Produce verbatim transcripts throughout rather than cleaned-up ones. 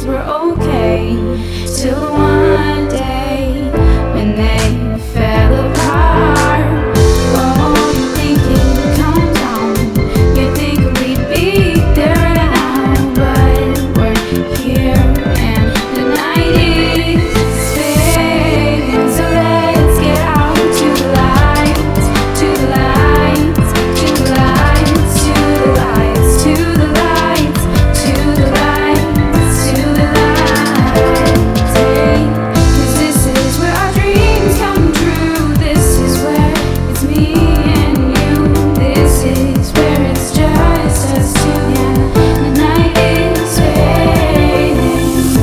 things were okay, till one day when they fell apart. Oh, you think it'd come down, you think we'd be there now, but we're here and the night is fading. So let's get out to the lights, to the lights, to the lights, to the lights, to the lights, to the lights, to the lights. Hey, 'cause this is where our dreams come true. This is where it's me and you. This is where it's just us two. Yeah, the night is fading.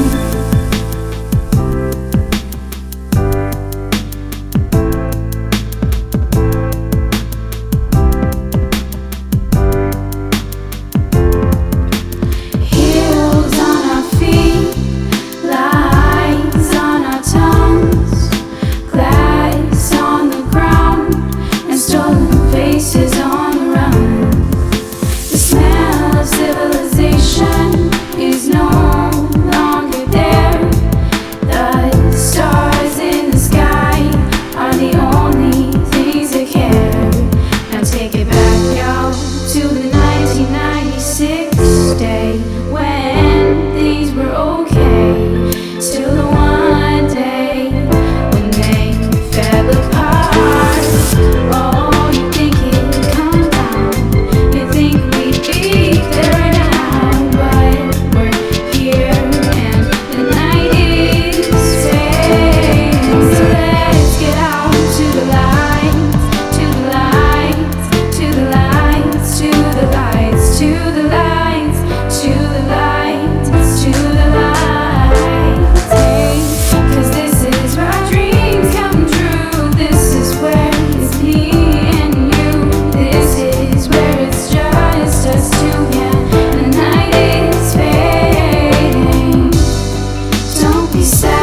Heels on our feet, lies on our tongues, glass on the ground, and stolen faces on the run. The smell of civilization is no longer there. The stars in the sky are the only things that care. Now take it back, y'all, to the nineteen ninety-six day when things were okay, till the one day when they fell apart. Oh, you think it'd come down, you think we'd be there now, but we're here and the night is fading. So let's get out to the lights, to the lights, to the lights, to the lights, to the lights, to the lights, to the lights. Hey, 'cause this is where our dreams come true. This is where it's me and you. This is where it's just us two. Yeah, the night is fading. Don't be sad.